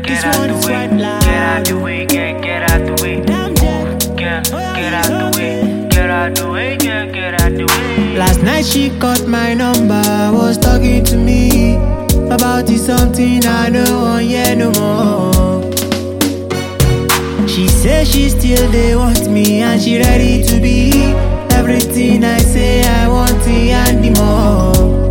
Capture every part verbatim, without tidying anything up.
This one is white lie. Get out the way, get, get out the way. Damn jet. Get, get out the way. Get out the way, get, get out the way. Last night she caught my number, was talking to me about it, something I know want yeah no more. She say she still they want me and she ready to be everything I say I want it and the more.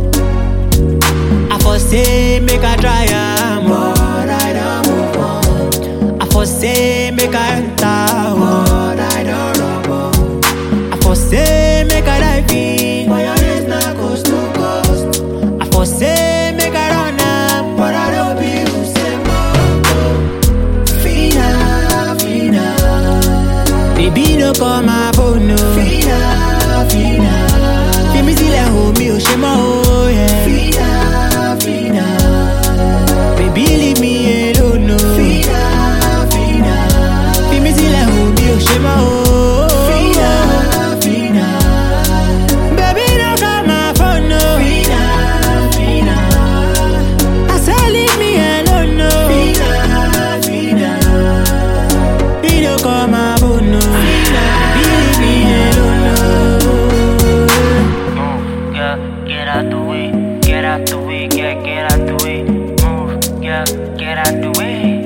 I for say make I try am, but I don't move on. I for say make I enter, but I don't rub on. I for say make I dive in, but your days not coast to coast. I for say make I run am, but I don't be Usain Bolt. Fina, Fina, baby no call my phone no. Fina, Fina, feel me still at home, me oh shema oh yeah. Fina, Fina, baby leave me alone no. Fina, Fina, feel me still at home, me oh shema oh. Fina, Fina, baby no call my phone no. Fina, Fina, I say leave me alone no. Fina, Fina, he no call my phone no. Fina, baby leave me alone no. Move, yeah, get out the way. Get out the way, get, get out the way. Move, yeah, get out the way.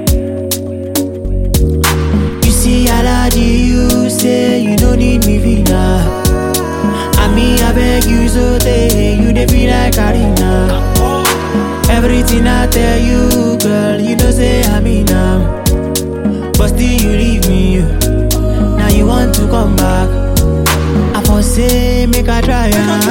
You see, Alaji, you say you don't need me, Vina. I mean, I beg you, so they you dey be like Karina. Everything I tell you, girl, you know say I mean now. But still you leave me, now you want to come back. I for say make I try am.